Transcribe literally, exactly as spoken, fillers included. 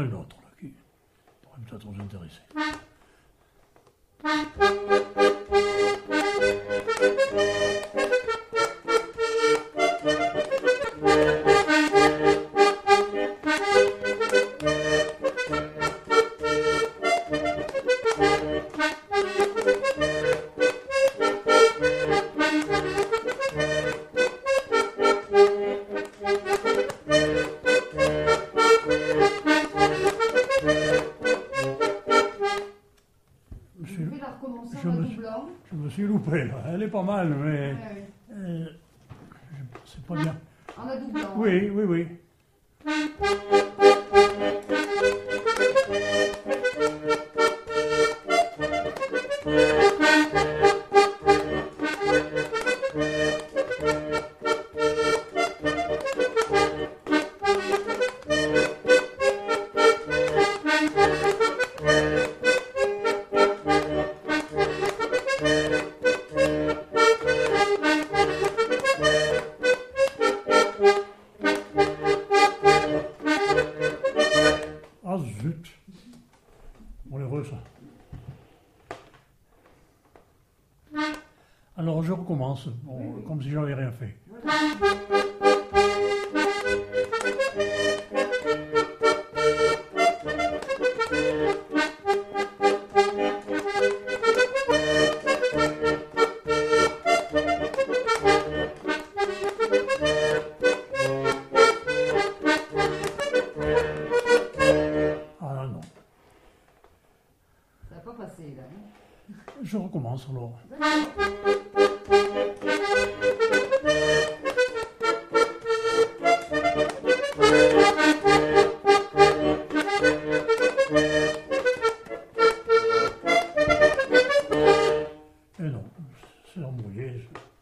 une autre, là, qui pourrait peut-être vous intéresser. Je vais la recommencer je en la me- doublant. Je me suis loupé, là. Elle est pas mal, mais Ouais, ouais. euh, je- c'est pas bien. En la doublant. Oui, oui, oui. Ah zut. Malheureux ça. Alors je recommence, bon, Oui, oui. comme si j'avais rien fait. Ah non, Ça n'a pas passé là. Hein. je recommence alors. Et non, c'est embrouillé.